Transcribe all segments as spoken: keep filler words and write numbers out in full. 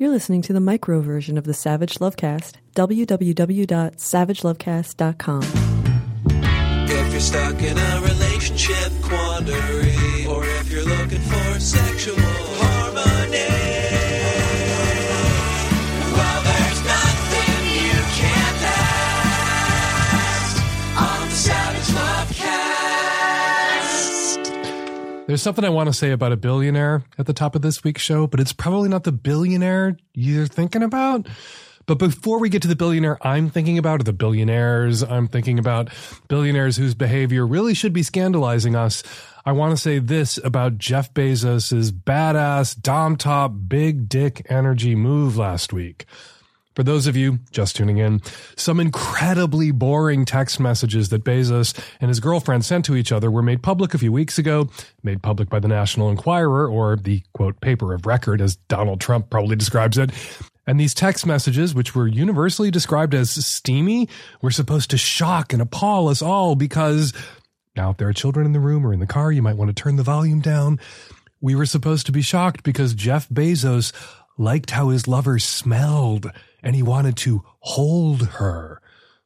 You're listening to the micro version of the Savage Lovecast. w w w dot savage lovecast dot com. If you're stuck in a relationship quandary, or if you're looking for sexual harmony, well, there's nothing you can't ask on the Savage Lovecast. There's something I want to say about a billionaire at the top of this week's show, but it's probably not the billionaire you're thinking about. But before we get to the billionaire I'm thinking about, or the billionaires I'm thinking about, billionaires whose behavior really should be scandalizing us, I want to say this about Jeff Bezos' badass, dom top, big dick energy move last week. For those of you just tuning in, some incredibly boring text messages that Bezos and his girlfriend sent to each other were made public a few weeks ago, made public by the National Enquirer, or the, quote, paper of record, as Donald Trump probably describes it. And these text messages, which were universally described as steamy, were supposed to shock and appall us all because, now if there are children in the room or in the car, you might want to turn the volume down. We were supposed to be shocked because Jeff Bezos liked how his lover smelled and he wanted to hold her.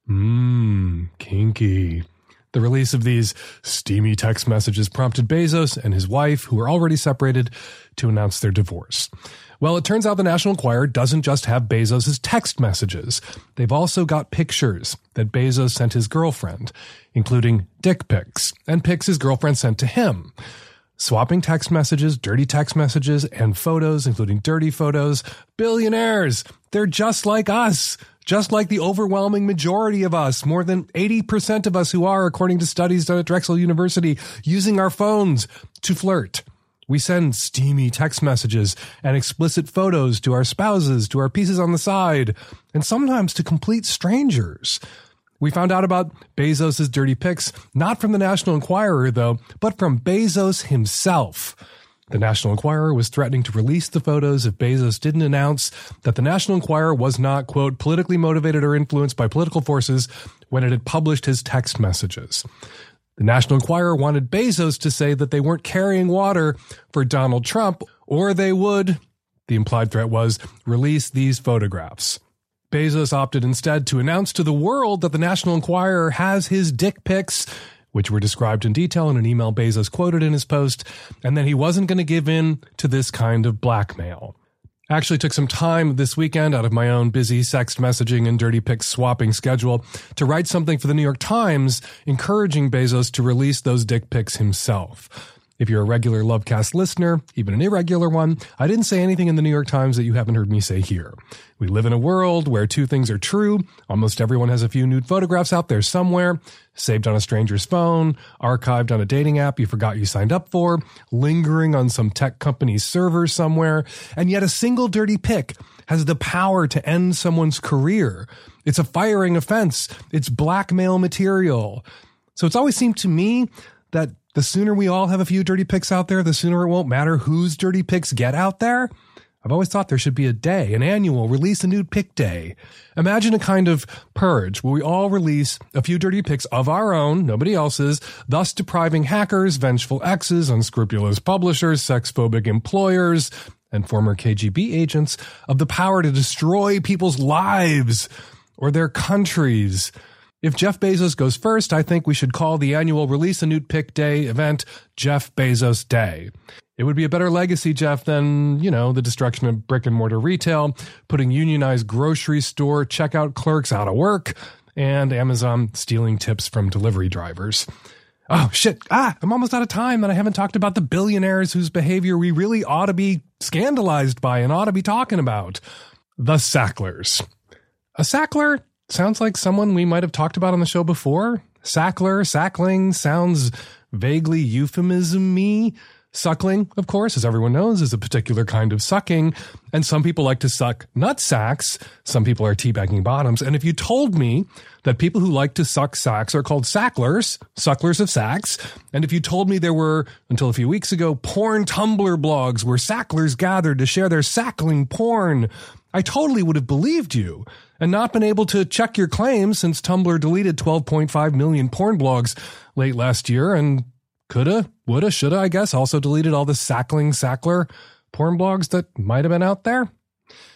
Mmm, kinky. The release of these steamy text messages prompted Bezos and his wife, who were already separated, to announce their divorce. Well, it turns out the National Enquirer doesn't just have Bezos' text messages. They've also got pictures that Bezos sent his girlfriend, including dick pics, and pics his girlfriend sent to him. Swapping text messages, dirty text messages, and photos, including dirty photos. Billionaires! They're just like us. Just like the overwhelming majority of us, more than eighty percent of us who are, according to studies done at Drexel University, using our phones to flirt. We send steamy text messages and explicit photos to our spouses, to our pieces on the side, and sometimes to complete strangers. We found out about Bezos' dirty pics, not from the National Enquirer, though, but from Bezos himself. The National Enquirer was threatening to release the photos if Bezos didn't announce that the National Enquirer was not, quote, politically motivated or influenced by political forces when it had published his text messages. The National Enquirer wanted Bezos to say that they weren't carrying water for Donald Trump, or they would, the implied threat was, release these photographs. Bezos opted instead to announce to the world that the National Enquirer has his dick pics, which were described in detail in an email Bezos quoted in his post, and that he wasn't going to give in to this kind of blackmail. I actually took some time this weekend out of my own busy sex messaging and dirty pic swapping schedule to write something for the New York Times encouraging Bezos to release those dick pics himself. If you're a regular Lovecast listener, even an irregular one, I didn't say anything in the New York Times that you haven't heard me say here. We live in a world where two things are true. Almost everyone has a few nude photographs out there somewhere, saved on a stranger's phone, archived on a dating app you forgot you signed up for, lingering on some tech company's server somewhere, and yet a single dirty pic has the power to end someone's career. It's a firing offense. It's blackmail material. So it's always seemed to me that the sooner we all have a few dirty pics out there, the sooner it won't matter whose dirty pics get out there. I've always thought there should be a day, an annual release a nude pic day. Imagine a kind of purge where we all release a few dirty pics of our own, nobody else's, thus depriving hackers, vengeful exes, unscrupulous publishers, sex-phobic employers, and former K G B agents of the power to destroy people's lives or their countries. If Jeff Bezos goes first, I think we should call the annual Release a Nude Pic Day event Jeff Bezos Day. It would be a better legacy, Jeff, than, you know, the destruction of brick and mortar retail, putting unionized grocery store checkout clerks out of work, and Amazon stealing tips from delivery drivers. Oh, shit. Ah, I'm almost out of time, and I haven't talked about the billionaires whose behavior we really ought to be scandalized by and ought to be talking about. The Sacklers. A Sackler sounds like someone we might have talked about on the show before. Sackler, sackling sounds vaguely euphemism-y. Suckling, of course, as everyone knows, is a particular kind of sucking, and some people like to suck nut sacks. Some people are teabagging bottoms, and if you told me that people who like to suck sacks are called sacklers, sucklers of sacks, and if you told me there were, until a few weeks ago, porn Tumblr blogs where sacklers gathered to share their sackling porn, I totally would have believed you and not been able to check your claims since Tumblr deleted twelve point five million porn blogs late last year and coulda, woulda, shoulda, I guess, also deleted all the sackling, sackler porn blogs that might have been out there.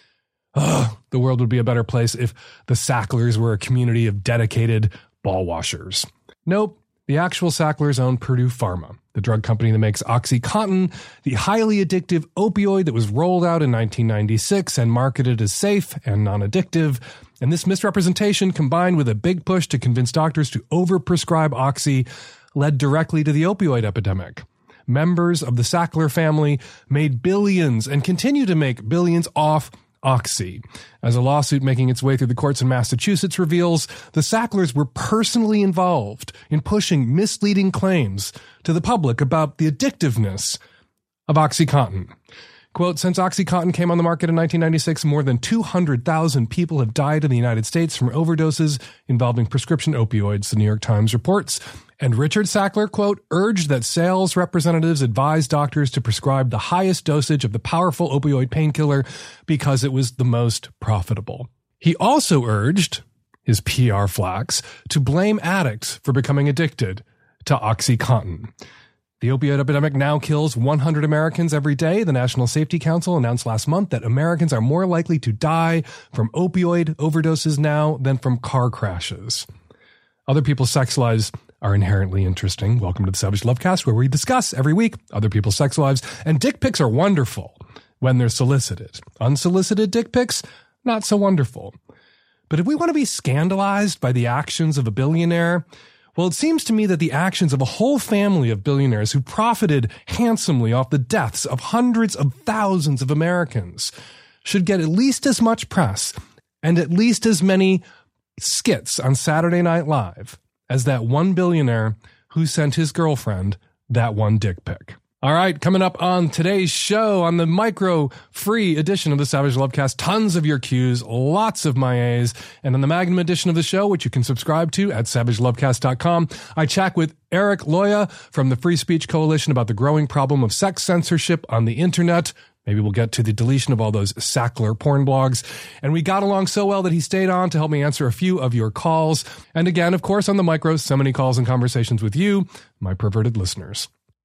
Ugh, the world would be a better place if the Sacklers were a community of dedicated ball washers. Nope. The actual Sacklers own Purdue Pharma, the drug company that makes OxyContin, the highly addictive opioid that was rolled out in nineteen ninety-six and marketed as safe and non-addictive. And this misrepresentation, combined with a big push to convince doctors to overprescribe Oxy, led directly to the opioid epidemic. Members of the Sackler family made billions and continue to make billions off Oxy. As a lawsuit making its way through the courts in Massachusetts reveals, the Sacklers were personally involved in pushing misleading claims to the public about the addictiveness of OxyContin. Quote, since OxyContin came on the market in nineteen ninety-six, more than two hundred thousand people have died in the United States from overdoses involving prescription opioids, the New York Times reports. And Richard Sackler, quote, urged that sales representatives advise doctors to prescribe the highest dosage of the powerful opioid painkiller because it was the most profitable. He also urged his P R flacks to blame addicts for becoming addicted to OxyContin. The opioid epidemic now kills one hundred Americans every day. The National Safety Council announced last month that Americans are more likely to die from opioid overdoses now than from car crashes. Other people's sex lives are inherently interesting. Welcome to the Savage Lovecast, where we discuss every week other people's sex lives. And dick pics are wonderful when they're solicited. Unsolicited dick pics, not so wonderful. But if we want to be scandalized by the actions of a billionaire, well, it seems to me that the actions of a whole family of billionaires who profited handsomely off the deaths of hundreds of thousands of Americans should get at least as much press and at least as many skits on Saturday Night Live as that one billionaire who sent his girlfriend that one dick pic. All right, coming up on today's show, on the micro-free edition of the Savage Lovecast, tons of your Qs, lots of my A's, and on the Magnum edition of the show, which you can subscribe to at savage lovecast dot com, I chat with Eric Loya from the Free Speech Coalition about the growing problem of sex censorship on the internet. Maybe we'll get to the deletion of all those Sackler porn blogs. And we got along so well that he stayed on to help me answer a few of your calls. And again, of course, on the micro, so many calls and conversations with you, my perverted listeners.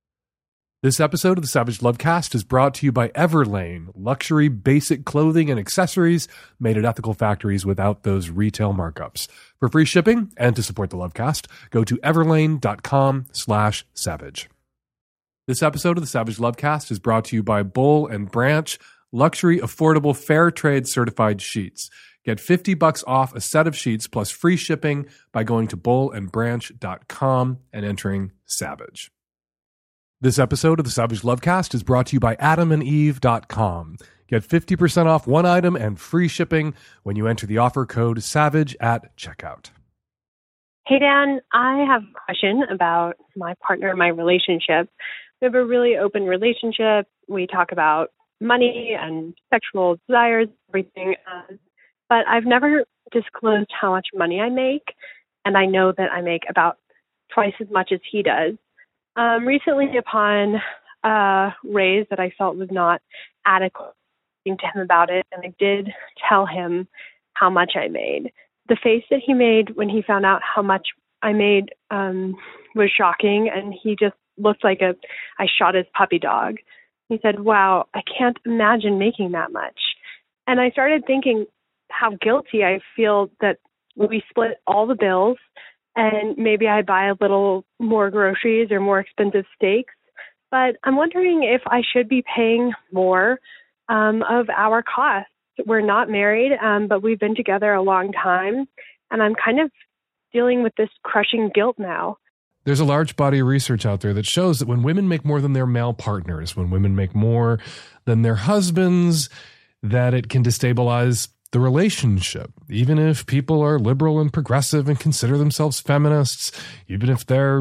This episode of the Savage Lovecast is brought to you by Everlane, luxury basic clothing and accessories made at ethical factories without those retail markups. For free shipping and to support the Lovecast, go to everlane.com slash savage. This episode of the Savage Lovecast is brought to you by Boll and Branch, luxury, affordable, fair trade certified sheets. Get fifty bucks off a set of sheets plus free shipping by going to boll and branch dot com and entering SAVAGE. This episode of the Savage Lovecast is brought to you by adam and eve dot com. Get fifty percent off one item and free shipping when you enter the offer code SAVAGE at checkout. Hey, Dan, I have a question about my partner and my relationship. We have a really open relationship. We talk about money and sexual desires, everything. Uh, but I've never disclosed how much money I make, and I know that I make about twice as much as he does. Um, recently, upon a raise that I felt was not adequate, speaking to him about it, and I did tell him how much I made. The face that he made when he found out how much I made um, was shocking, and he just looked like a I shot his puppy dog. He said, wow, I can't imagine making that much. And I started thinking how guilty I feel that we split all the bills and maybe I buy a little more groceries or more expensive steaks. But I'm wondering if I should be paying more um, of our costs. We're not married, um, but we've been together a long time. And I'm kind of dealing with this crushing guilt now. There's a large body of research out there that shows that when women make more than their male partners, when women make more than their husbands, that it can destabilize the relationship. Even if people are liberal and progressive and consider themselves feminists, even if they're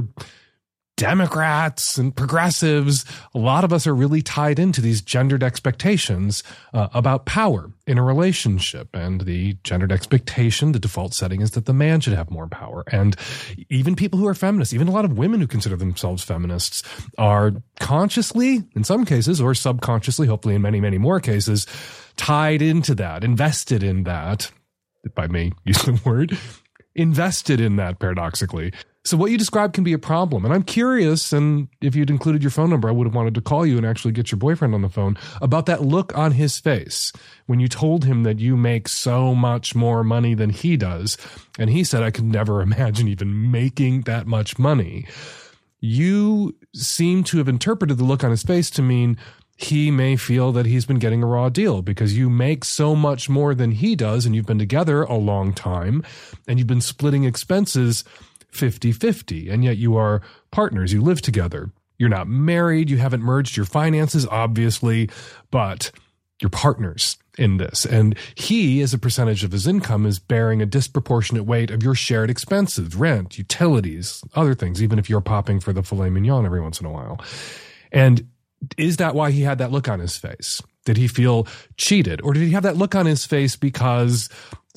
Democrats and progressives, a lot of us are really tied into these gendered expectations uh, about power in a relationship. And the gendered expectation, the default setting is that the man should have more power. And even people who are feminists, even a lot of women who consider themselves feminists, are consciously, in some cases, or subconsciously, hopefully in many, many more cases, tied into that, invested in that, if I may use the word, invested in that paradoxically. So what you described can be a problem. And I'm curious, and if you'd included your phone number, I would have wanted to call you and actually get your boyfriend on the phone about that look on his face when you told him that you make so much more money than he does. And he said, I could never imagine even making that much money. You seem to have interpreted the look on his face to mean he may feel that he's been getting a raw deal because you make so much more than he does, and you've been together a long time, and you've been splitting expenses fifty-fifty, and yet you are partners. You live together. You're not married. You haven't merged your finances, obviously, but you're partners in this. And he, as a percentage of his income, is bearing a disproportionate weight of your shared expenses, rent, utilities, other things, even if you're popping for the filet mignon every once in a while. And is that why he had that look on his face? Did he feel cheated? Or did he have that look on his face because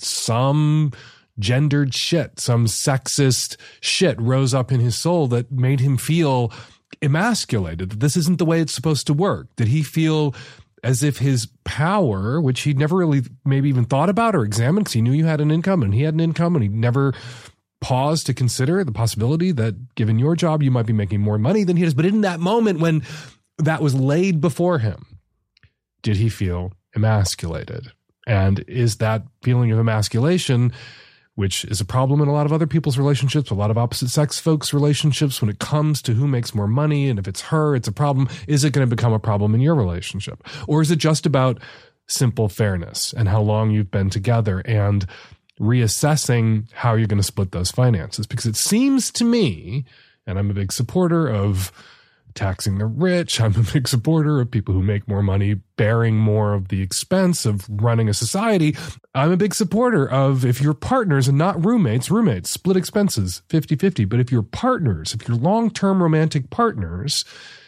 some gendered shit, some sexist shit rose up in his soul that made him feel emasculated, that this isn't the way it's supposed to work? Did he feel as if his power, which he'd never really maybe even thought about or examined because he knew you had an income and he had an income, and he never paused to consider the possibility that given your job, you might be making more money than he does. But in that moment when that was laid before him, did he feel emasculated? And is that feeling of emasculation, which is a problem in a lot of other people's relationships, a lot of opposite sex folks' relationships, when it comes to who makes more money, and if it's her, it's a problem. Is it going to become a problem in your relationship? Or is it just about simple fairness and how long you've been together and reassessing how you're going to split those finances? Because it seems to me, and I'm a big supporter of taxing the rich, I'm a big supporter of people who make more money bearing more of the expense of running a society. I'm a big supporter of, if you're partners and not roommates, roommates, split expenses fifty-fifty. But if you're partners, if you're long-term romantic partners,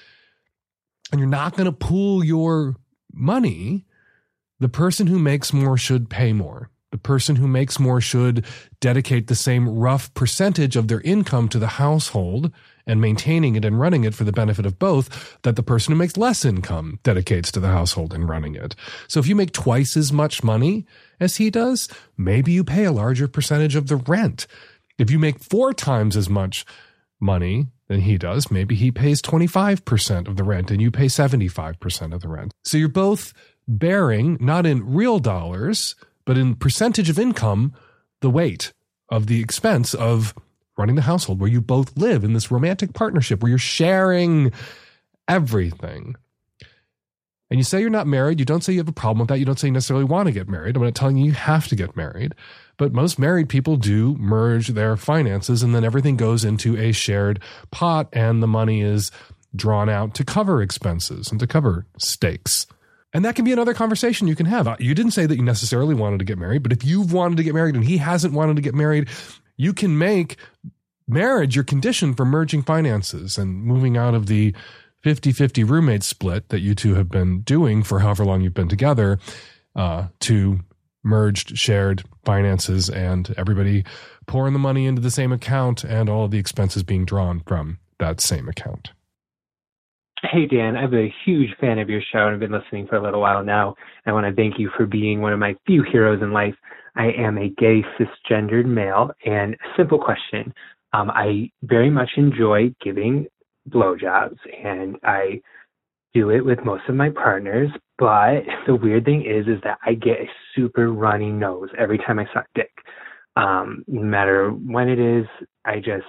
and you're not going to pool your money, the person who makes more should pay more. The person who makes more should dedicate the same rough percentage of their income to the household and maintaining it and running it for the benefit of both that the person who makes less income dedicates to the household and running it. So if you make twice as much money as he does, maybe you pay a larger percentage of the rent. If you make four times as much money than he does, maybe he pays twenty-five percent of the rent and you pay seventy-five percent of the rent. So you're both bearing, not in real dollars, but in percentage of income, the weight of the expense of running the household, where you both live in this romantic partnership, where you're sharing everything. And you say you're not married. You don't say you have a problem with that. You don't say you necessarily want to get married. I'm not telling you you have to get married. But most married people do merge their finances, and then everything goes into a shared pot, and the money is drawn out to cover expenses and to cover stakes. And that can be another conversation you can have. You didn't say that you necessarily wanted to get married, but if you've wanted to get married and he hasn't wanted to get married, you can make marriage your condition for merging finances and moving out of the fifty-fifty roommate split that you two have been doing for however long you've been together, uh, to merged, shared finances, and everybody pouring the money into the same account and all of the expenses being drawn from that same account. Hey, Dan, I'm a huge fan of your show and I've been listening for a little while now. I want to thank you for being one of my few heroes in life. I am a gay cisgendered male, and simple question. Um, I very much enjoy giving blowjobs, and I do it with most of my partners, but the weird thing is, is that I get a super runny nose every time I suck dick. Um, no matter when it is, I just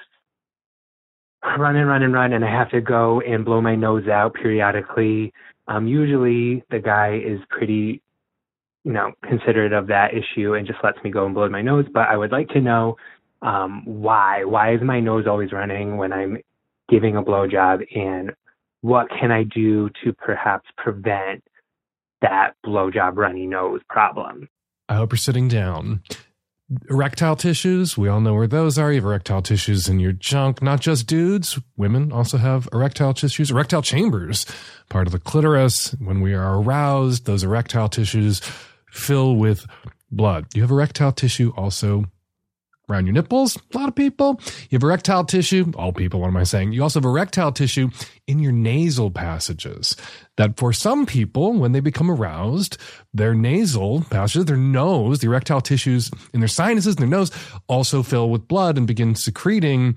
run and run and run, and I have to go and blow my nose out periodically. Um, usually the guy is pretty, you know, considerate of that issue and just lets me go and blow my nose. But I would like to know um, why. Why is my nose always running when I'm giving a blowjob, and what can I do to perhaps prevent that blowjob runny nose problem? I hope you're sitting down. Erectile tissues, we all know where those are. You have erectile tissues in your junk. Not just dudes, women also have erectile tissues. Erectile chambers, part of the clitoris. When we are aroused, those erectile tissues fill with blood. You have erectile tissue also around your nipples. A lot of people. You have erectile tissue. All people, what am I saying? You also have erectile tissue in your nasal passages. That for some people, when they become aroused, their nasal passages, their nose, the erectile tissues in their sinuses and their nose also fill with blood and begin secreting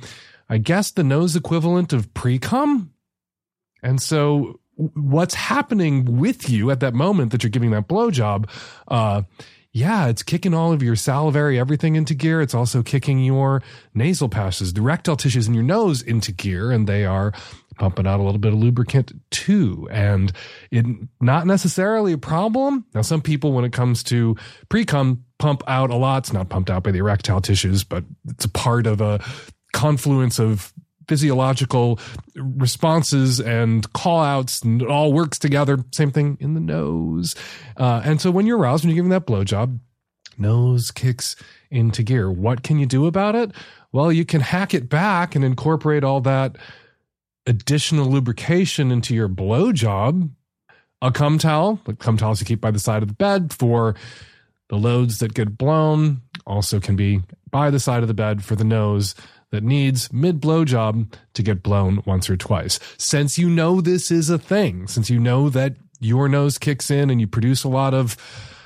I guess, the nose equivalent of pre-cum. And so what's happening with you at that moment that you're giving that blowjob, uh, yeah, it's kicking all of your salivary everything into gear. It's also kicking your nasal passages, the erectile tissues in your nose into gear, and they are pumping out a little bit of lubricant too. And it not necessarily a problem. Now, some people, when it comes to pre-cum, pump out a lot. It's not pumped out by the erectile tissues, but it's a part of a confluence of physiological responses and call outs, and it all works together. Same thing in the nose. Uh, and so when you're aroused, when you're giving that blowjob, nose kicks into gear. What can you do about it? Well, you can hack it back and incorporate all that additional lubrication into your blowjob. A cum towel, like cum towels you keep by the side of the bed for the loads that get blown, also can be by the side of the bed for the nose that needs mid blowjob to get blown once or twice. Since you know this is a thing, since you know that your nose kicks in and you produce a lot of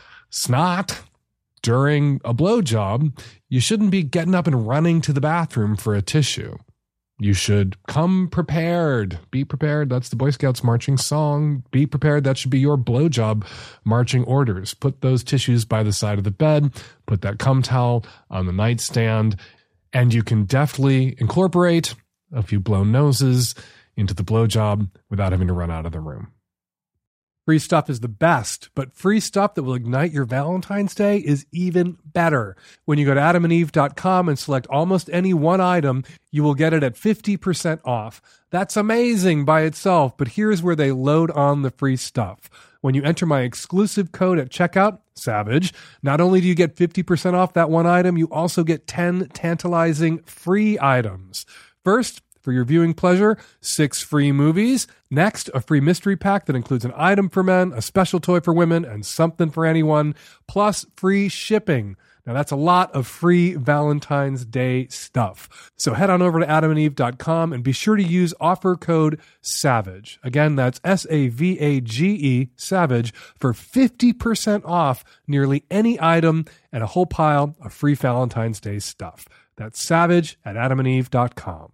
snot during a blowjob, you shouldn't be getting up and running to the bathroom for a tissue. You should come prepared. Be prepared. That's the Boy Scouts marching song. Be prepared. That should be your blowjob marching orders. Put those tissues by the side of the bed. Put that cum towel on the nightstand. And you can deftly incorporate a few blown noses into the blowjob without having to run out of the room. Free stuff is the best, but free stuff that will ignite your Valentine's Day is even better. When you go to adam and eve dot com and select almost any one item, you will get it at fifty percent off. That's amazing by itself, but here's where they load on the free stuff. When you enter my exclusive code at checkout, Savage, not only do you get fifty percent off that one item, you also get ten tantalizing free items. First, for your viewing pleasure, six free movies. Next, a free mystery pack that includes an item for men, a special toy for women, and something for anyone, plus free shipping. Now, that's a lot of free Valentine's Day stuff. So head on over to adam and eve dot com and be sure to use offer code SAVAGE. Again, that's S A V A G E, SAVAGE, for fifty percent off nearly any item and a whole pile of free Valentine's Day stuff. That's SAVAGE at adam and eve dot com.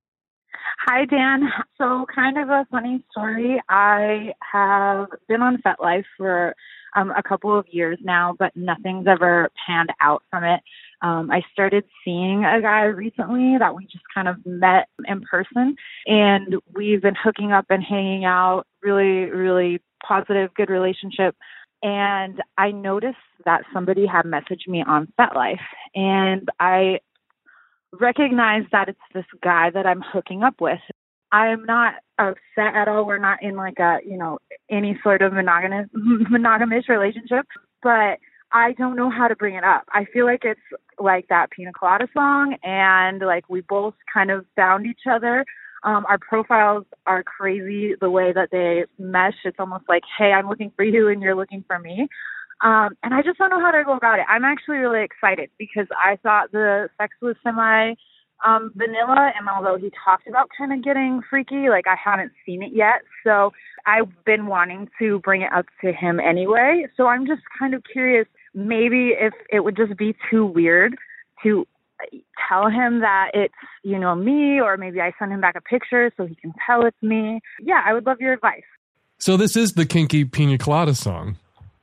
Hi, Dan. So kind of a funny story. I have been on FetLife for um, a couple of years now, but nothing's ever panned out from it. Um, I started seeing a guy recently that we just kind of met in person, and we've been hooking up and hanging out, really, really positive, good relationship. And I noticed that somebody had messaged me on FetLife, and I recognize that it's this guy that I'm hooking up with. I'm not upset at all. We're not in like a, you know, any sort of monogamous, monogamous relationship, but I don't know how to bring it up. I feel like it's like that Pina Colada song, and like we both kind of found each other. Um, our profiles are crazy the way that they mesh. It's almost like, hey, I'm looking for you and you're looking for me. Um, and I just don't know how to go about it. I'm actually really excited because I thought the sex was semi um, vanilla. And although he talked about kind of getting freaky, like I haven't seen it yet. So I've been wanting to bring it up to him anyway. So I'm just kind of curious, maybe if it would just be too weird to tell him that it's, you know, me, or maybe I send him back a picture so he can tell it's me. Yeah, I would love your advice. So this is the kinky Pina Colada song.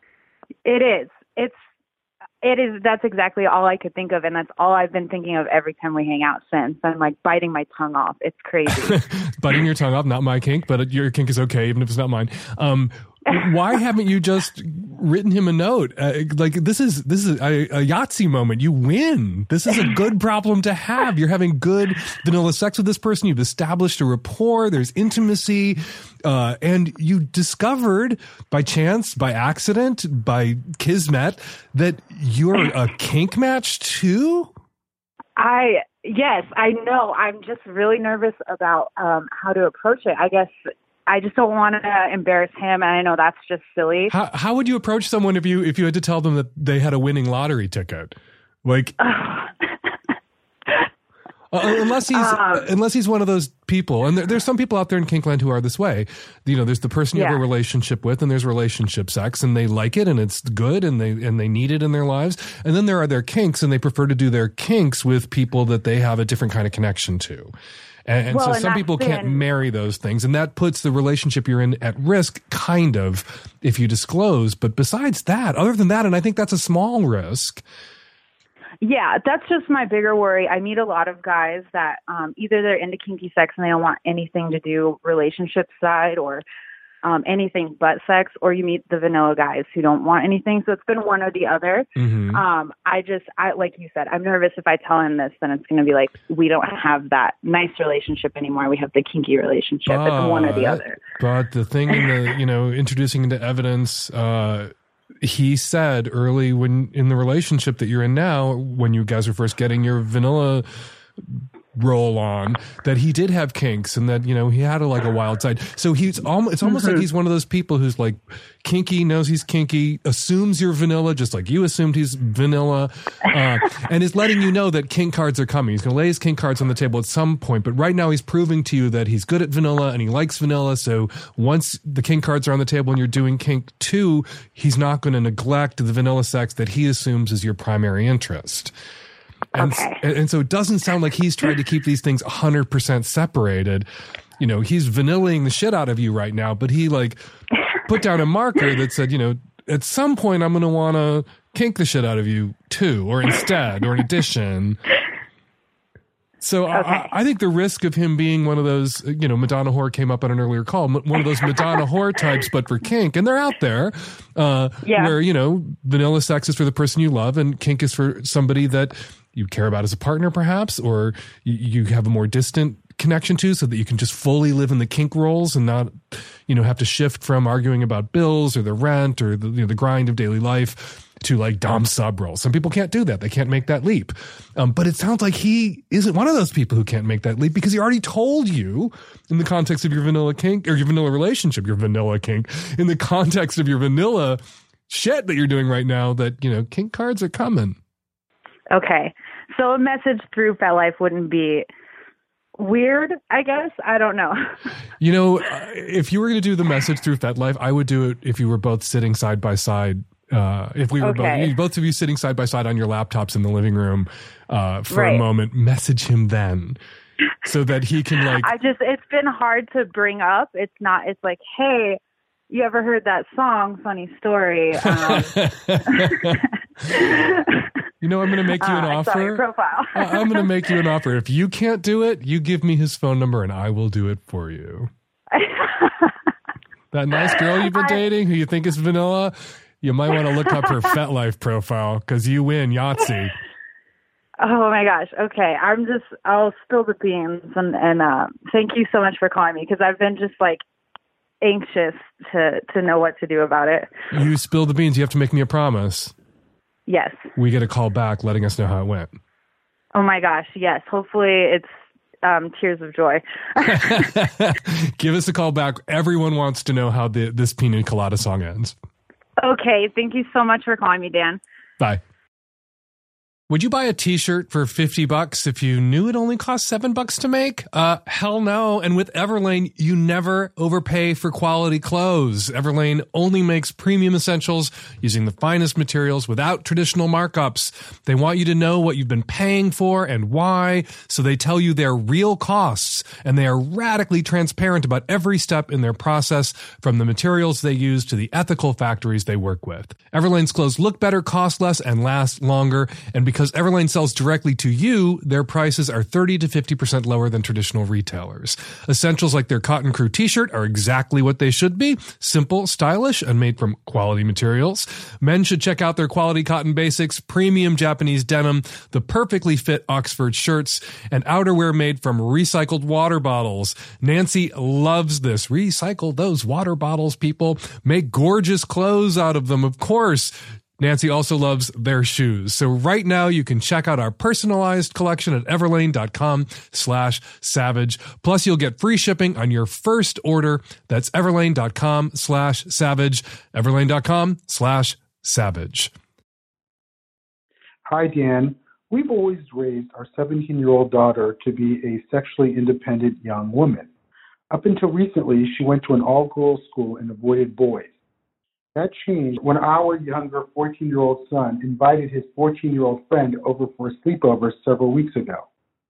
It is. It's, it is. That's exactly all I could think of. And that's all I've been thinking of every time we hang out since. I'm like biting my tongue off. It's crazy. Biting your tongue off, not my kink, but your kink is okay, even if it's not mine. Um, why haven't you just written him a note? Uh, like this is, this is a, a Yahtzee moment. You win. This is a good problem to have. You're having good vanilla sex with this person. You've established a rapport. There's intimacy. Uh, and you discovered by chance, by accident, by kismet, that you're a kink match too? I, yes, I know. I'm just really nervous about um, how to approach it. I guess I just don't want to embarrass him, and I know that's just silly. How how would you approach someone if you if you had to tell them that they had a winning lottery ticket? Like, Uh, unless he's um, unless he's one of those people, and there, there's some people out there in Kinkland who are this way. You know, there's the person you yeah. have a relationship with, and there's relationship sex, and they like it, and it's good, and they and they need it in their lives. And then there are their kinks, and they prefer to do their kinks with people that they have a different kind of connection to. And, and well, so and some people been, can't marry those things, and that puts the relationship you're in at risk, kind of, if you disclose. But besides that, other than that, and I think that's a small risk. Yeah, that's just my bigger worry. I meet a lot of guys that um, either they're into kinky sex and they don't want anything to do relationship side or um, anything but sex, or you meet the vanilla guys who don't want anything. So it's been one or the other. Mm-hmm. Um, I just, I like you said, I'm nervous if I tell him this, then it's going to be like, we don't have that nice relationship anymore. We have the kinky relationship. But, it's one or the other. But the thing in the, you know, introducing into evidence, uh, he said early when in the relationship that you're in now, when you guys were first getting your vanilla roll on, that he did have kinks and that, you know, he had a, like a wild side. So he's almost, it's almost mm-hmm. like he's one of those people who's like kinky, knows he's kinky, assumes you're vanilla, just like you assumed he's vanilla, uh, and is letting you know that kink cards are coming. He's going to lay his kink cards on the table at some point, but right now he's proving to you that he's good at vanilla and he likes vanilla. So once the kink cards are on the table and you're doing kink two, he's not going to neglect the vanilla sex that he assumes is your primary interest. And, okay. and so it doesn't sound like he's trying to keep these things one hundred percent separated. You know, he's vanillaing the shit out of you right now, but he like put down a marker that said, you know, at some point I'm going to want to kink the shit out of you too, or instead, or in addition. So okay. I, I think the risk of him being one of those, you know, Madonna whore came up on an earlier call, one of those Madonna whore types, but for kink, and they're out there, uh, yeah. where, you know, vanilla sex is for the person you love and kink is for somebody that you care about as a partner perhaps, or you, you have a more distant connection to, so that you can just fully live in the kink roles and not, you know, have to shift from arguing about bills or the rent or the, you know, the grind of daily life to like dom sub roles. Some people can't do that. They can't make that leap. Um, but it sounds like he isn't one of those people who can't make that leap, because he already told you in the context of your vanilla kink or your vanilla relationship, your vanilla kink, in the context of your vanilla shit that you're doing right now, that, you know, kink cards are coming. Okay. So a message through FetLife wouldn't be weird, I guess. I don't know. You know, if you were going to do the message through FetLife, I would do it if you were both sitting side by side. Uh, if we were okay. both, both of you sitting side by side on your laptops in the living room uh, for right. a moment, message him then, so that he can like. I just, it's been hard to bring up. It's not. It's like, hey, you ever heard that song? Funny story. Um, you know, I'm going to make you an uh, offer. I saw your profile. I'm going to make you an offer. If you can't do it, you give me his phone number and I will do it for you. That nice girl you've been I, dating, who you think is vanilla. You might want to look up her FetLife profile, because you win Yahtzee. Oh my gosh. Okay. I'm just, I'll spill the beans and, and uh, thank you so much for calling me, because I've been just like anxious to, to know what to do about it. You spill the beans. You have to make me a promise. Yes. We get a call back letting us know how it went. Oh my gosh. Yes. Hopefully it's um, tears of joy. Give us a call back. Everyone wants to know how the, this Pina Colada song ends. Okay. Thank you so much for calling me, Dan. Bye. Would you buy a t-shirt for fifty bucks if you knew it only cost seven bucks to make? Uh, hell no. And with Everlane, you never overpay for quality clothes. Everlane only makes premium essentials using the finest materials without traditional markups. They want you to know what you've been paying for and why, so they tell you their real costs, and they are radically transparent about every step in their process, from the materials they use to the ethical factories they work with. Everlane's clothes look better, cost less, and last longer, and because Because Everlane sells directly to you, their prices are thirty to fifty percent lower than traditional retailers. Essentials like their Cotton Crew t-shirt are exactly what they should be: simple, stylish, and made from quality materials. Men should check out their quality cotton basics, premium Japanese denim, the perfectly fit Oxford shirts, and outerwear made from recycled water bottles. Nancy loves this. Recycle those water bottles, people. Make gorgeous clothes out of them, of course. Nancy also loves their shoes. So right now you can check out our personalized collection at everlane.com slash savage. Plus you'll get free shipping on your first order. That's everlane.com slash savage. Everlane.com slash savage. Hi, Dan. We've always raised our seventeen-year-old daughter to be a sexually independent young woman. Up until recently, she went to an all-girls school and avoided boys. That changed when our younger fourteen-year-old son invited his fourteen-year-old friend over for a sleepover several weeks ago.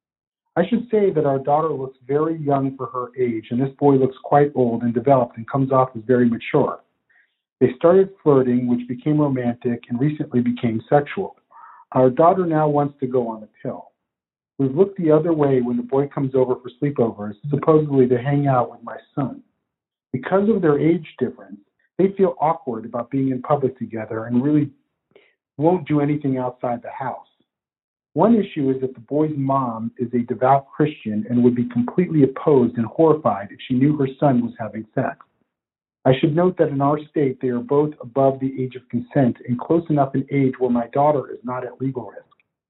I should say that our daughter looks very young for her age, and this boy looks quite old and developed and comes off as very mature. They started flirting, which became romantic and recently became sexual. Our daughter now wants to go on the pill. We've looked the other way when the boy comes over for sleepovers, supposedly to hang out with my son. Because of their age difference, they feel awkward about being in public together and really won't do anything outside the house. One issue is that the boy's mom is a devout Christian and would be completely opposed and horrified if she knew her son was having sex. I should note that in our state, they are both above the age of consent and close enough in age where my daughter is not at legal risk.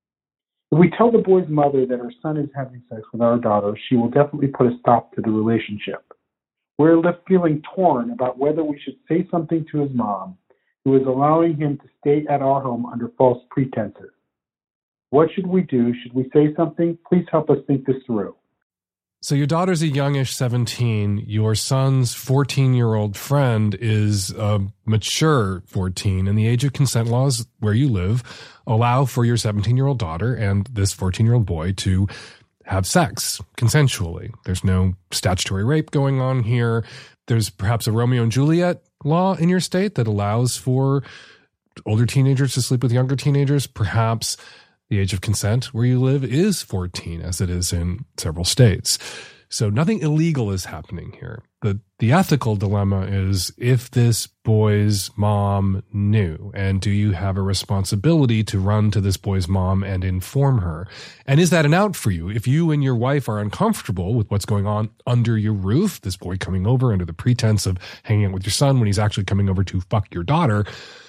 If we tell the boy's mother that her son is having sex with our daughter, she will definitely put a stop to the relationship. We're left feeling torn about whether we should say something to his mom, who is allowing him to stay at our home under false pretenses. What should we do? Should we say something? Please help us think this through. So your daughter's a youngish seventeen. Your son's fourteen-year-old friend is a mature fourteen, and the age of consent laws where you live allow for your seventeen-year-old daughter and this fourteen-year-old boy to have sex consensually. There's no statutory rape going on here. There's perhaps a Romeo and Juliet law in your state that allows for older teenagers to sleep with younger teenagers. Perhaps the age of consent where you live is fourteen, as it is in several states. So nothing illegal is happening here. The the ethical dilemma is, if this boy's mom knew, and do you have a responsibility to run to this boy's mom and inform her? And is that an out for you? If you and your wife are uncomfortable with what's going on under your roof, this boy coming over under the pretense of hanging out with your son when he's actually coming over to fuck your daughter,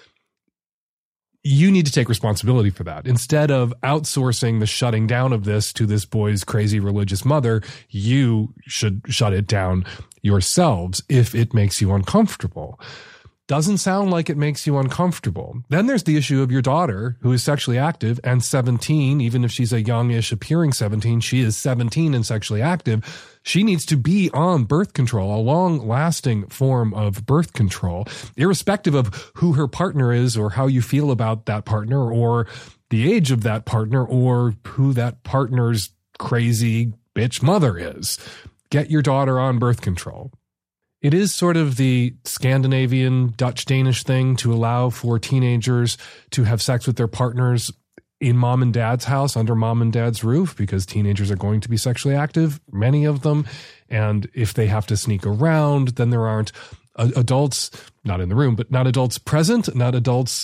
you need to take responsibility for that. Instead of outsourcing the shutting down of this to this boy's crazy religious mother, you should shut it down yourselves if it makes you uncomfortable. Doesn't sound like it makes you uncomfortable. Then there's the issue of your daughter, who is sexually active and seventeen. Even if she's a youngish appearing seventeen, she is seventeen and sexually active. She needs to be on birth control, a long-lasting form of birth control, irrespective of who her partner is or how you feel about that partner or the age of that partner or who that partner's crazy bitch mother is. Get your daughter on birth control. It is sort of the Scandinavian, Dutch-Danish thing to allow for teenagers to have sex with their partners in mom and dad's house, under mom and dad's roof, because teenagers are going to be sexually active, many of them. And if they have to sneak around, then there aren't adults, not in the room, but not adults present, not adults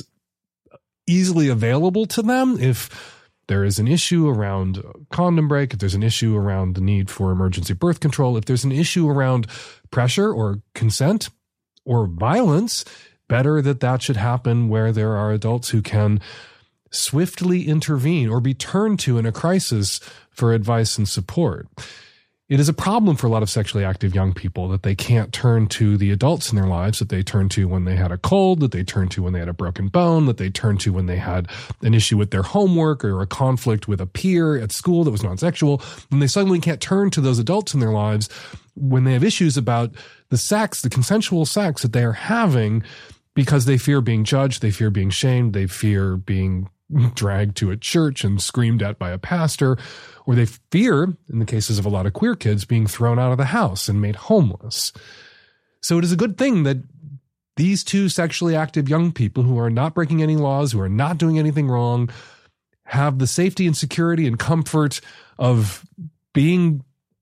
easily available to them. If there is an issue around condom break, if there's an issue around the need for emergency birth control, if there's an issue around pressure or consent or violence, better that that should happen where there are adults who can swiftly intervene or be turned to in a crisis for advice and support. It is a problem for a lot of sexually active young people that they can't turn to the adults in their lives that they turn to when they had a cold, that they turn to when they had a broken bone, that they turn to when they had an issue with their homework or a conflict with a peer at school that was non-sexual. And they suddenly can't turn to those adults in their lives when they have issues about the sex, the consensual sex that they are having, because they fear being judged, they fear being shamed, they fear being dragged to a church and screamed at by a pastor, or they fear, in the cases of a lot of queer kids, being thrown out of the house and made homeless. So it is a good thing that these two sexually active young people who are not breaking any laws, who are not doing anything wrong, have the safety and security and comfort of being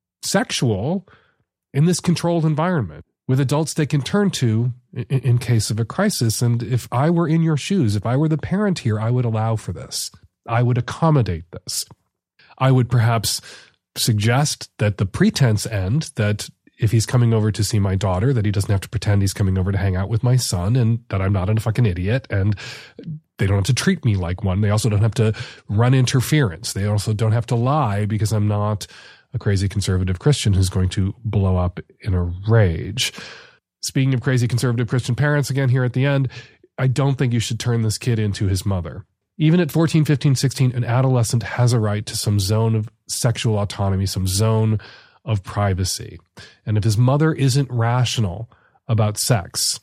sexual in this controlled environment with adults they can turn to in, in case of a crisis. And if I were in your shoes, if I were the parent here, I would allow for this. I would accommodate this. I would perhaps suggest that the pretense end, that if he's coming over to see my daughter, that he doesn't have to pretend he's coming over to hang out with my son, and that I'm not a fucking idiot, and they don't have to treat me like one. They also don't have to run interference. They also don't have to lie because I'm not a crazy conservative Christian who's going to blow up in a rage. Speaking of crazy conservative Christian parents, again here at the end, I don't think you should turn this kid into his mother. Even at fourteen, fifteen, sixteen, an adolescent has a right to some zone of sexual autonomy, some zone of privacy. And if his mother isn't rational about sex,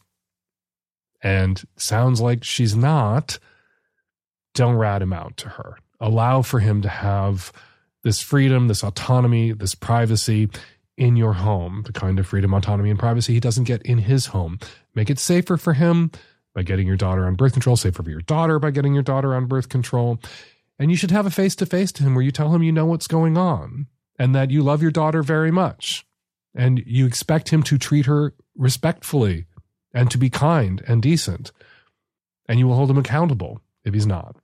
and sounds like she's not, don't rat him out to her. Allow for him to have this freedom, this autonomy, this privacy in your home, the kind of freedom, autonomy, and privacy he doesn't get in his home. Make it safer for him by getting your daughter on birth control, safer for your daughter by getting your daughter on birth control. And you should have a face-to-face to him where you tell him you know what's going on and that you love your daughter very much. And you expect him to treat her respectfully and to be kind and decent. And you will hold him accountable if he's not.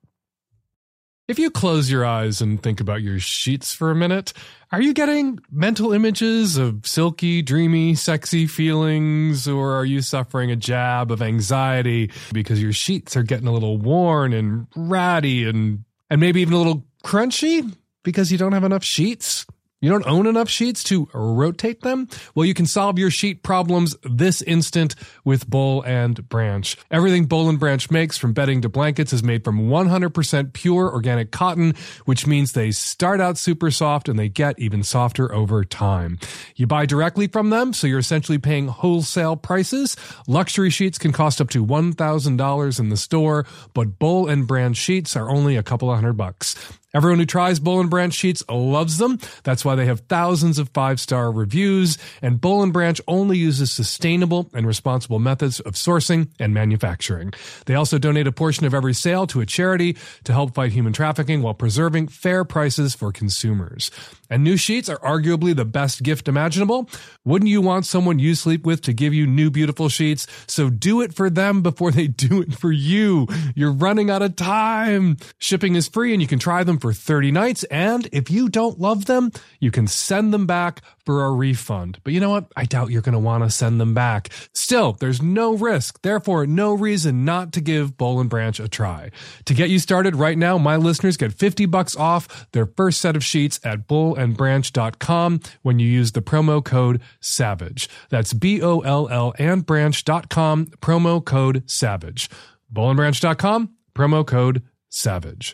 If you close your eyes and think about your sheets for a minute, are you getting mental images of silky, dreamy, sexy feelings, or are you suffering a jab of anxiety because your sheets are getting a little worn and ratty and, and maybe even a little crunchy because you don't have enough sheets? You don't own enough sheets to rotate them? Well, you can solve your sheet problems this instant with Boll and Branch. Everything Boll and Branch makes, from bedding to blankets, is made from one hundred percent pure organic cotton, which means they start out super soft and they get even softer over time. You buy directly from them, so you're essentially paying wholesale prices. Luxury sheets can cost up to one thousand dollars in the store, but Boll and Branch sheets are only a couple of hundred bucks. Everyone who tries Boll and Branch sheets loves them. That's why they have thousands of five-star reviews, and Boll and Branch only uses sustainable and responsible methods of sourcing and manufacturing. They also donate a portion of every sale to a charity to help fight human trafficking while preserving fair prices for consumers. And new sheets are arguably the best gift imaginable. Wouldn't you want someone you sleep with to give you new beautiful sheets? So do it for them before they do it for you. You're running out of time. Shipping is free and you can try them for thirty nights. And if you don't love them, you can send them back for a refund. But you know what? I doubt you're going to want to send them back. Still, there's no risk. Therefore, no reason not to give Boll and Branch a try. To get you started right now, my listeners get fifty bucks off their first set of sheets at boll and branch dot com when you use the promo code SAVAGE. That's B O L L and branch dot com, promo code SAVAGE. boll and branch dot com, promo code SAVAGE.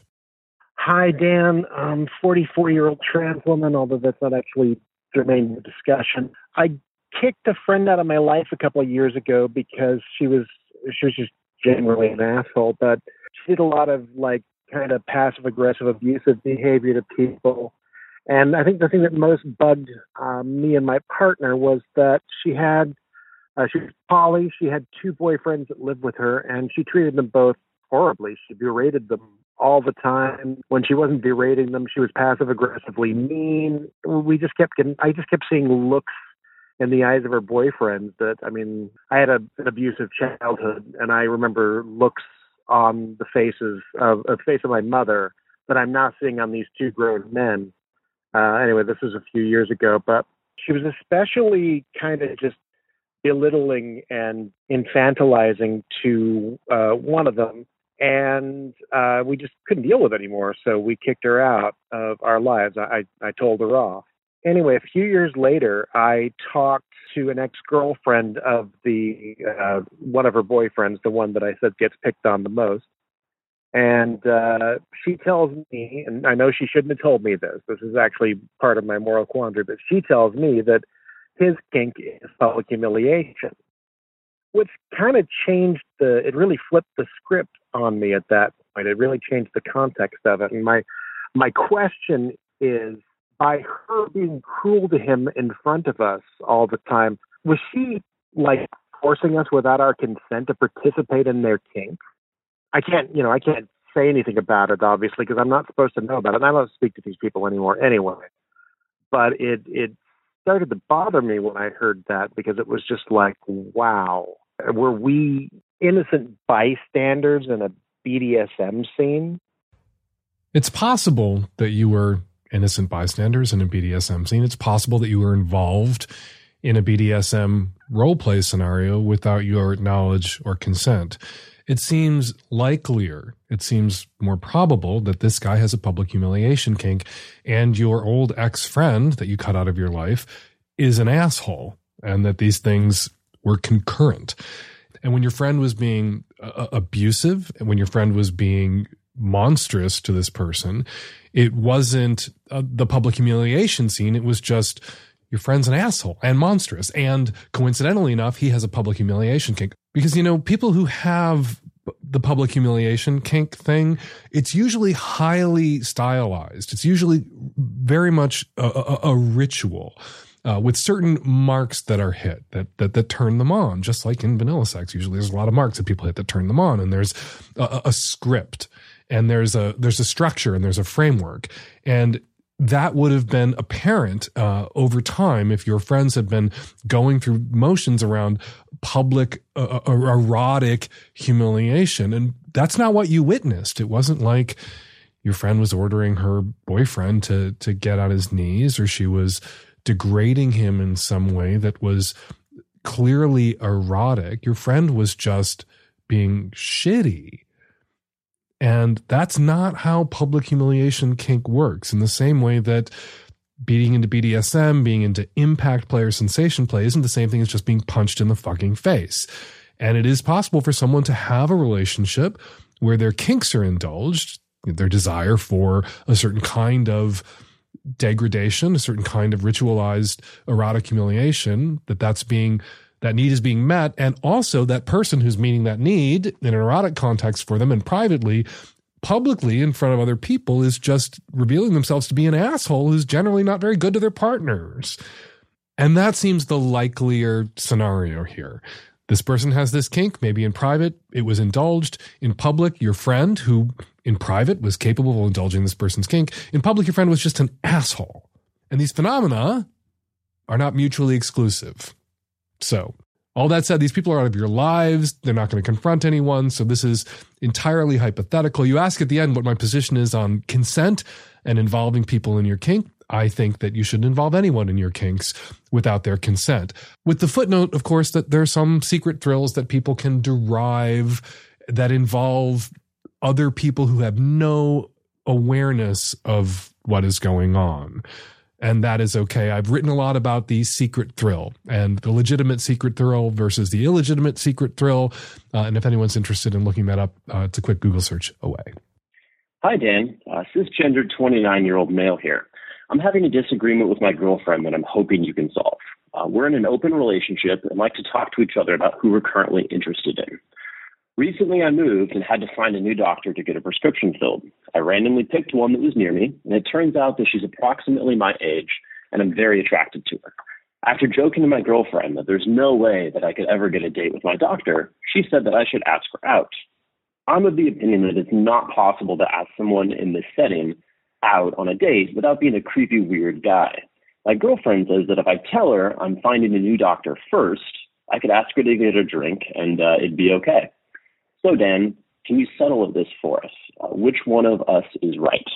Hi, Dan. I'm forty-four-year-old trans woman, although that's not actually germane to the discussion. I kicked a friend out of my life a couple of years ago because she was she was just generally an asshole, but she did a lot of like kind of passive-aggressive, abusive behavior to people. And I think the thing that most bugged um, me and my partner was that she had, uh, she was poly, she had two boyfriends that lived with her, and she treated them both horribly. She berated them all the time. When she wasn't berating them, she was passive-aggressively mean. We just kept getting, I just kept seeing looks in the eyes of her boyfriends that, I mean, I had a, an abusive childhood, and I remember looks on the faces of, of the face of my mother that I'm now seeing on these two grown men. Uh, anyway, this was a few years ago, but she was especially kind of just belittling and infantilizing to uh, one of them. And uh, we just couldn't deal with it anymore. So we kicked her out of our lives. I, I told her off. Anyway, a few years later, I talked to an ex-girlfriend of the uh, one of her boyfriends, the one that I said gets picked on the most. And uh, she tells me, and I know she shouldn't have told me this, this is actually part of my moral quandary, but she tells me that his kink is public humiliation, which kind of changed the, it really flipped the script on me at that point. It really changed the context of it. And my, my question is, by her being cruel to him in front of us all the time, was she like forcing us without our consent to participate in their kink? I can't, you know, I can't say anything about it, obviously, because I'm not supposed to know about it. And I don't speak to these people anymore anyway. But it, it started to bother me when I heard that, because it was just like, wow, were we innocent bystanders in a B D S M scene? It's possible that you were innocent bystanders in a B D S M scene. It's possible that you were involved in a B D S M role play scenario without your knowledge or consent. It seems likelier, it seems more probable that this guy has a public humiliation kink and your old ex-friend that you cut out of your life is an asshole, and that these things were concurrent. And when your friend was being uh, abusive, and when your friend was being monstrous to this person. It wasn't uh, the public humiliation scene. It was just, your friend's an asshole and monstrous. And coincidentally enough, he has a public humiliation kink. Because, you know, people who have the public humiliation kink thing, it's usually highly stylized. It's usually very much a, a, a ritual uh, with certain marks that are hit, that, that that turn them on. Just like in vanilla sex, usually there's a lot of marks that people hit that turn them on. And there's a, a script, and there's a there's a structure, and there's a framework. And that would have been apparent uh, over time if your friends had been going through motions around public uh, erotic humiliation. And that's not what you witnessed. It wasn't like your friend was ordering her boyfriend to to get on his knees, or she was degrading him in some way that was clearly erotic. Your friend was just being shitty. And that's not how public humiliation kink works. In the same way that being into B D S M, being into impact play or sensation play isn't the same thing as just being punched in the fucking face. And it is possible for someone to have a relationship where their kinks are indulged, their desire for a certain kind of degradation, a certain kind of ritualized erotic humiliation, that that's being that need is being met, and also that person who's meeting that need in an erotic context for them and privately, publicly in front of other people, is just revealing themselves to be an asshole who's generally not very good to their partners. And that seems the likelier scenario here. This person has this kink, maybe in private, it was indulged. In public, your friend, who in private was capable of indulging this person's kink, in public, your friend was just an asshole. And these phenomena are not mutually exclusive. So, all that said, these people are out of your lives. They're not going to confront anyone. So this is entirely hypothetical. You ask at the end what my position is on consent and involving people in your kink. I think that you shouldn't involve anyone in your kinks without their consent. With the footnote, of course, that there are some secret thrills that people can derive that involve other people who have no awareness of what is going on. And that is okay. I've written a lot about the secret thrill and the legitimate secret thrill versus the illegitimate secret thrill. Uh, and if anyone's interested in looking that up, uh, it's a quick Google search away. Hi, Dan. Uh, cisgendered twenty-nine-year-old male here. I'm having a disagreement with my girlfriend that I'm hoping you can solve. Uh, we're in an open relationship and like to talk to each other about who we're currently interested in. Recently, I moved and had to find a new doctor to get a prescription filled. I randomly picked one that was near me, and it turns out that she's approximately my age, and I'm very attracted to her. After joking to my girlfriend that there's no way that I could ever get a date with my doctor, she said that I should ask her out. I'm of the opinion that it's not possible to ask someone in this setting out on a date without being a creepy, weird guy. My girlfriend says that if I tell her I'm finding a new doctor first, I could ask her to get a drink, and uh, it'd be okay. So, Dan, can you settle this for us? Uh, which one of us is right?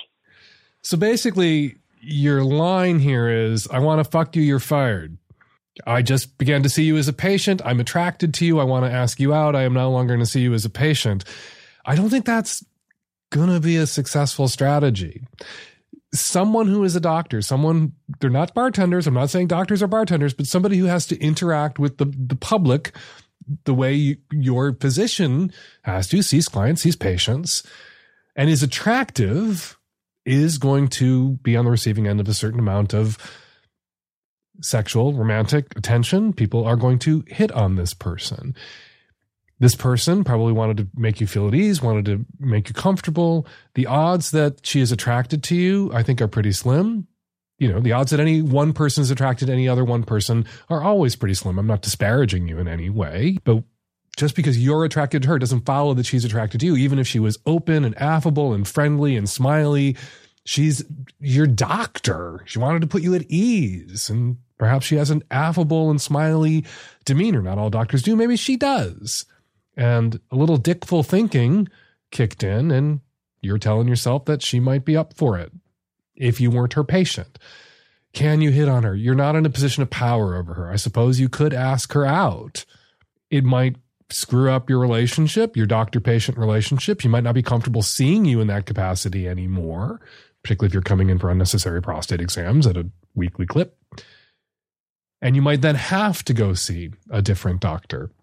So basically, your line here is, I want to fuck you, you're fired. I just began to see you as a patient. I'm attracted to you. I want to ask you out. I am no longer going to see you as a patient. I don't think that's going to be a successful strategy. Someone who is a doctor, someone, they're not bartenders. I'm not saying doctors are bartenders, but somebody who has to interact with the, the public the way you, your physician has to, sees clients, sees patients, and is attractive, is going to be on the receiving end of a certain amount of sexual, romantic attention. People are going to hit on this person. This person probably wanted to make you feel at ease, wanted to make you comfortable. The odds that she is attracted to you, I think, are pretty slim. You know, the odds that any one person is attracted to any other one person are always pretty slim. I'm not disparaging you in any way, but just because you're attracted to her doesn't follow that she's attracted to you. Even if she was open and affable and friendly and smiley, she's your doctor. She wanted to put you at ease, and perhaps she has an affable and smiley demeanor. Not all doctors do. Maybe she does. And a little dickful thinking kicked in, and you're telling yourself that she might be up for it if you weren't her patient. Can you hit on her? You're not in a position of power over her. I suppose you could ask her out. It might screw up your relationship, your doctor-patient relationship. She might not be comfortable seeing you in that capacity anymore, particularly if you're coming in for unnecessary prostate exams at a weekly clip. And you might then have to go see a different doctor.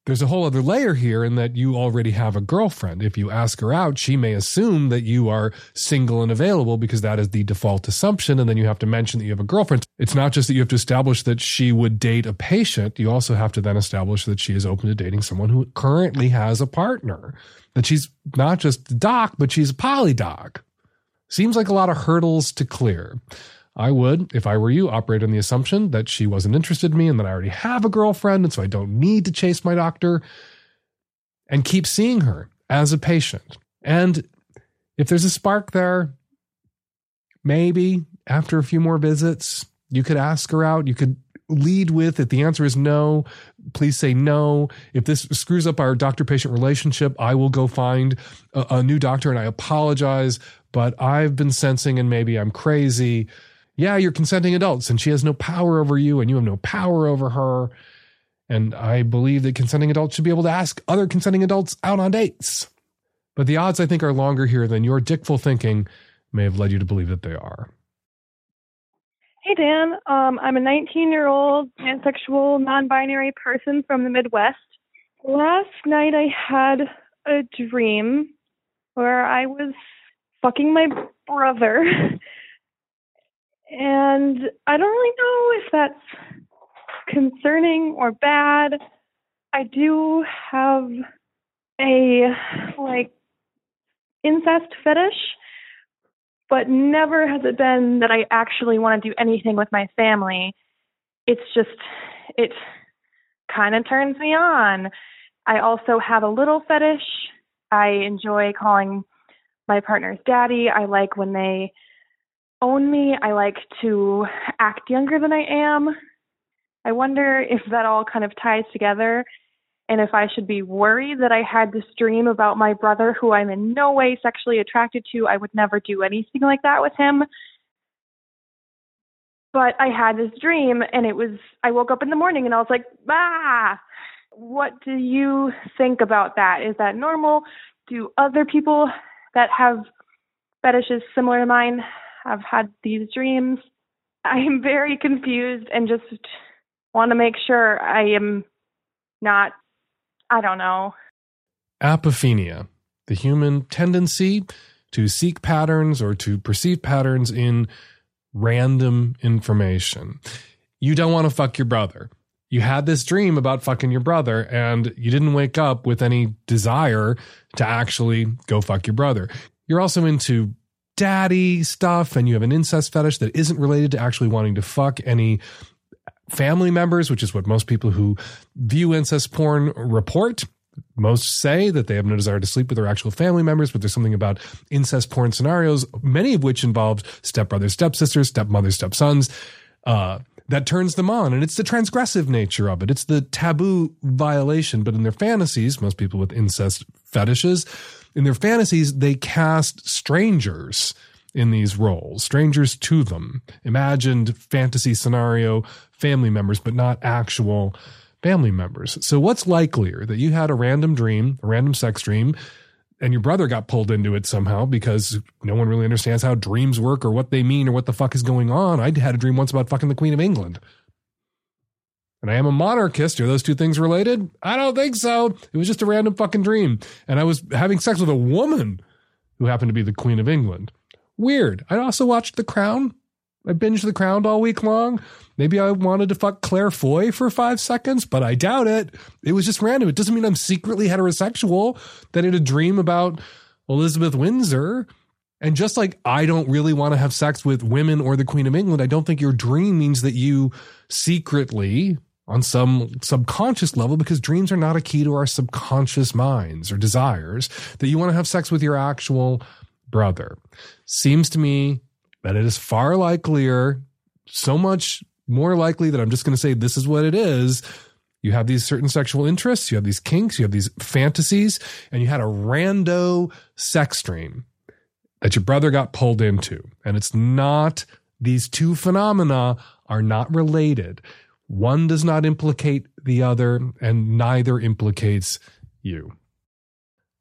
there's a whole other layer here in that you already have a girlfriend. If you ask her out, she may assume that you are single and available because that is the default assumption. And then you have to mention that you have a girlfriend. It's not just that you have to establish that she would date a patient. You also have to then establish that she is open to dating someone who currently has a partner, that she's not just a doc, but she's a poly doc. Seems like a lot of hurdles to clear. I would, if I were you, operate on the assumption that she wasn't interested in me and that I already have a girlfriend and so I don't need to chase my doctor, and keep seeing her as a patient. And if there's a spark there, maybe after a few more visits, you could ask her out. You could lead with, if the answer is no, please say no. If this screws up our doctor-patient relationship, I will go find a, a new doctor and I apologize, but I've been sensing and maybe I'm crazy. Yeah, you're consenting adults and she has no power over you and you have no power over her. And I believe that consenting adults should be able to ask other consenting adults out on dates. But the odds, I think, are longer here than your dickful thinking may have led you to believe that they are. Hey, Dan. Um, I'm a nineteen-year-old pansexual, non-binary person from the Midwest. Last night I had a dream where I was fucking my brother. And I don't really know if that's concerning or bad. I do have a, like, incest fetish, but never has it been that I actually want to do anything with my family. It's just, it kind of turns me on. I also have a little fetish. I enjoy calling my partner's daddy. I like when they own me. I like to act younger than I am. I wonder if that all kind of ties together and if I should be worried that I had this dream about my brother who I'm in no way sexually attracted to. I would never do anything like that with him. But I had this dream and it was, I woke up in the morning and I was like, ah, what do you think about that? Is that normal? Do other people that have fetishes similar to mine have had these dreams? I am very confused and just want to make sure I am not, I don't know. Apophenia, the human tendency to seek patterns or to perceive patterns in random information. You don't want to fuck your brother. You had this dream about fucking your brother and you didn't wake up with any desire to actually go fuck your brother. You're also into daddy stuff and you have an incest fetish that isn't related to actually wanting to fuck any family members, which is what most people who view incest porn report. Most say that they have no desire to sleep with their actual family members, but there's something about incest porn scenarios, many of which involve stepbrothers, stepsisters, stepmothers, stepsons, uh, that turns them on. And it's the transgressive nature of it. It's the taboo violation. But in their fantasies, most people with incest fetishes, in their fantasies, they cast strangers in these roles, strangers to them, imagined fantasy scenario family members, but not actual family members. So what's likelier, that you had a random dream, a random sex dream, and your brother got pulled into it somehow because no one really understands how dreams work or what they mean or what the fuck is going on? I had a dream once about fucking the Queen of England. And I am a monarchist. Are those two things related? I don't think so. It was just a random fucking dream. And I was having sex with a woman who happened to be the Queen of England. Weird. I also watched The Crown. I binged The Crown all week long. Maybe I wanted to fuck Claire Foy for five seconds, but I doubt it. It was just random. It doesn't mean I'm secretly heterosexual, that I had a dream about Elizabeth Windsor. And just like I don't really want to have sex with women or the Queen of England, I don't think your dream means that you secretly, on some subconscious level, because dreams are not a key to our subconscious minds or desires, that you want to have sex with your actual brother. Seems to me that it is far likelier, so much more likely that I'm just going to say this is what it is. You have these certain sexual interests, you have these kinks, you have these fantasies, and you had a rando sex dream that your brother got pulled into. And it's not, these two phenomena are not related. One does not implicate the other, and neither implicates you.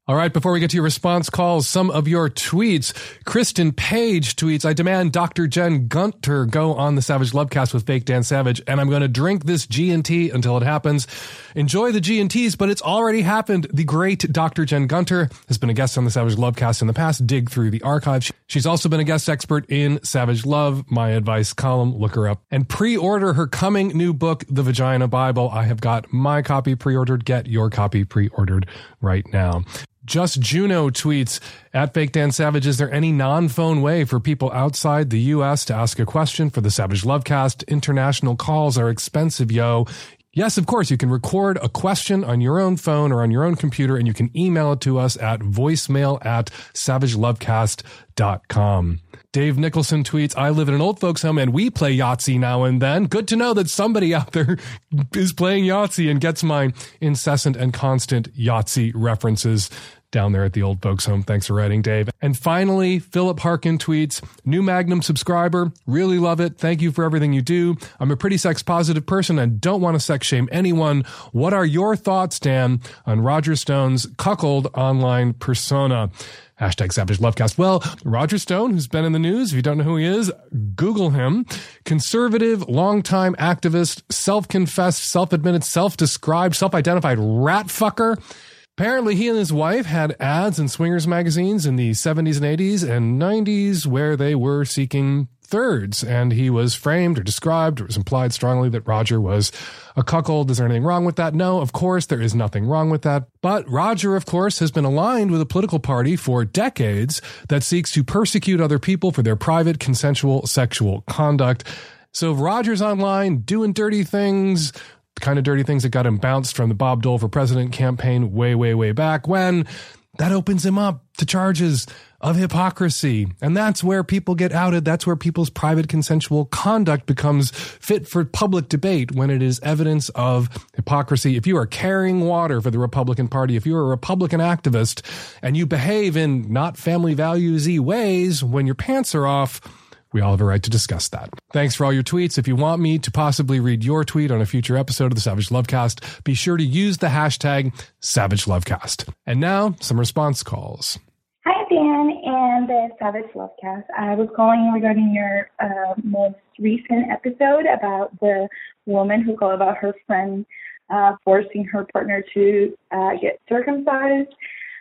All right, before we get to your response calls, some of your tweets. Kristen Page tweets, I demand Doctor Jen Gunter go on the Savage Lovecast with Fake Dan Savage, and I'm going to drink this G and T until it happens. Enjoy the G and Ts, but it's already happened. The great Doctor Jen Gunter has been a guest on the Savage Lovecast in the past. Dig through the archive. She's also been a guest expert in Savage Love, my advice column. Look her up. And pre-order her coming new book, The Vagina Bible. I have got my copy pre-ordered. Get your copy pre-ordered right now. Just Juno tweets, at Fake Dan Savage, is there any non-phone way for people outside the U S to ask a question for the Savage Lovecast? International calls are expensive, yo. Yes, of course, you can record a question on your own phone or on your own computer, and you can email it to us at voicemail at savagelovecast dot com. Dave Nicholson tweets, I live in an old folks home and we play Yahtzee now and then. Good to know that somebody out there is playing Yahtzee and gets my incessant and constant Yahtzee references down there at the old folks home. Thanks for writing, Dave. And finally, Philip Harkin tweets, new Magnum subscriber, really love it. Thank you for everything you do. I'm a pretty sex positive person and don't want to sex shame anyone. What are your thoughts, Dan, on Roger Stone's cuckold online persona? Hashtag Savage Lovecast. Well, Roger Stone, who's been in the news, if you don't know who he is, Google him. Conservative, longtime activist, self-confessed, self-admitted, self-described, self-identified rat fucker. Apparently, he and his wife had ads in swingers magazines in the seventies and eighties and nineties where they were seeking thirds, and he was framed or described, or it was implied strongly that Roger was a cuckold. Is there anything wrong with that? No, of course, there is nothing wrong with that. But Roger, of course, has been aligned with a political party for decades that seeks to persecute other people for their private consensual sexual conduct. So if Roger's online doing dirty things, the kind of dirty things that got him bounced from the Bob Dole for President campaign way, way, way back when, that opens him up to charges of hypocrisy. And that's where people get outed. That's where people's private consensual conduct becomes fit for public debate, when it is evidence of hypocrisy. If you are carrying water for the Republican Party, if you're a Republican activist and you behave in not family values-y ways when your pants are off, we all have a right to discuss that. Thanks for all your tweets. If you want me to possibly read your tweet on a future episode of the Savage Lovecast, be sure to use the hashtag Savage Lovecast. And now, some response calls. Hi, Dan and the Savage Lovecast. I was calling regarding your uh, most recent episode about the woman who called about her friend uh, forcing her partner to uh, get circumcised.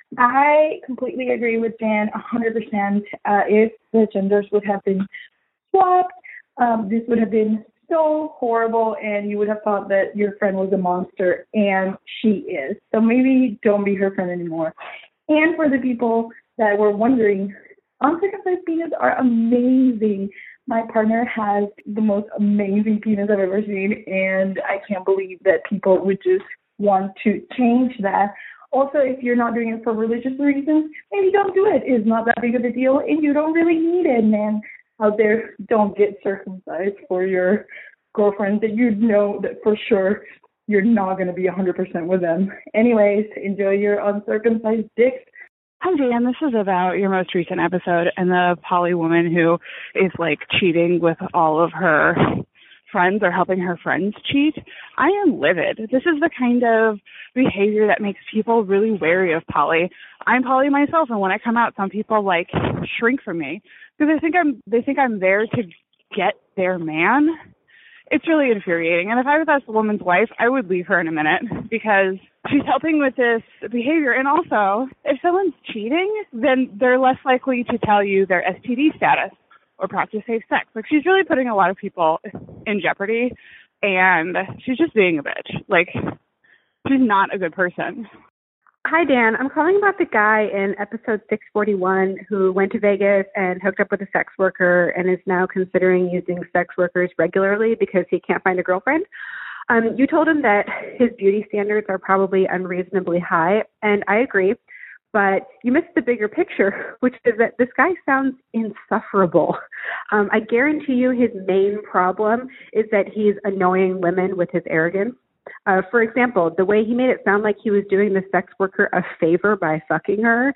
I completely agree with Dan one hundred percent. Uh, if the genders would have been swapped, um, this would have been so horrible, and you would have thought that your friend was a monster, and she is. So maybe don't be her friend anymore. And for the people that were wondering, uncircumcised penis are amazing. My partner has the most amazing penis I've ever seen, and I can't believe that people would just want to change that. Also, if you're not doing it for religious reasons, maybe don't do it. It's not that big of a deal, and you don't really need it. Men out there, don't get circumcised for your girlfriend that you know that for sure you're not going to be one hundred percent with them. Anyways, enjoy your uncircumcised dicks. Hi, Dan. This is about your most recent episode and the poly woman who is, like, cheating with all of her friends or helping her friends cheat. I am livid. This is the kind of behavior that makes people really wary of poly. I'm poly myself, and when I come out, some people like shrink from me because they think I'm they think I'm there to get their man. It's really infuriating. And if I was that woman's wife, I would leave her in a minute because she's helping with this behavior. And also, if someone's cheating, then they're less likely to tell you their S T D status or practice safe sex. Like, she's really putting a lot of people in jeopardy, and she's just being a bitch. Like, she's not a good person. Hi, Dan. I'm calling about the guy in episode six forty-one who went to Vegas and hooked up with a sex worker and is now considering using sex workers regularly because he can't find a girlfriend. Um, you told him that his beauty standards are probably unreasonably high, and I agree. But you missed the bigger picture, which is that this guy sounds insufferable. Um, I guarantee you his main problem is that he's annoying women with his arrogance. Uh, for example, the way he made it sound like he was doing the sex worker a favor by fucking her.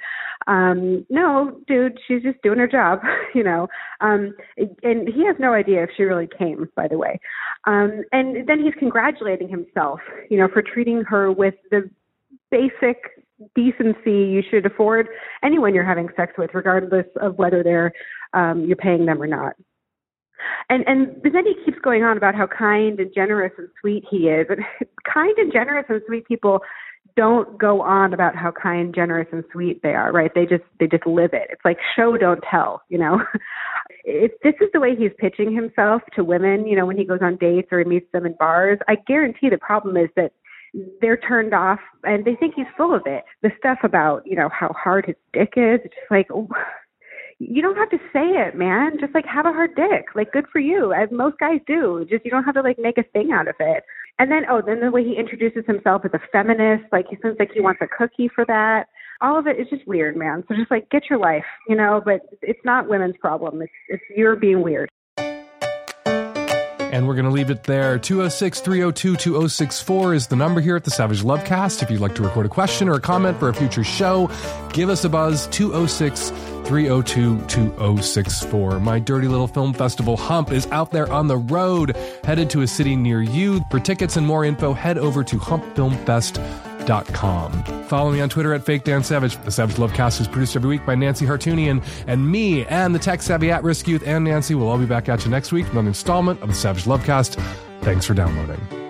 Um, no, dude, she's just doing her job, you know. Um, and he has no idea if she really came, by the way. Um, and then he's congratulating himself, you know, for treating her with the basic decency you should afford anyone you're having sex with, regardless of whether they're um, you're paying them or not. And and then he keeps going on about how kind and generous and sweet he is. And kind and generous and sweet people don't go on about how kind, generous, and sweet they are, right? They just they just live it. It's like show, don't tell, you know. If this is the way he's pitching himself to women, you know, when he goes on dates or he meets them in bars, I guarantee the problem is that they're turned off and they think he's full of it. The stuff about, you know, how hard his dick is, it's just like, oh, you don't have to say it, man. Just like have a hard dick. Like good for you, as most guys do. Just you don't have to like make a thing out of it. And then, oh, then the way he introduces himself as a feminist, like he seems like he wants a cookie for that. All of it is just weird, man. So just like get your life, you know, but it's not women's problem. It's, it's you're being weird. And we're going to leave it there. two oh six, three oh two, two oh six four is the number here at the Savage Lovecast. If you'd like to record a question or a comment for a future show, give us a buzz, two oh six, three oh two, two oh six four. My Dirty Little Film Festival Hump is out there on the road, headed to a city near you. For tickets and more info, head over to hump film fest dot com. Follow me on Twitter at Fake Dan Savage. The Savage Lovecast is produced every week by Nancy Hartunian, and me and the tech-savvy at-risk youth and Nancy will all be back at you next week with another installment of the Savage Lovecast. Thanks for downloading.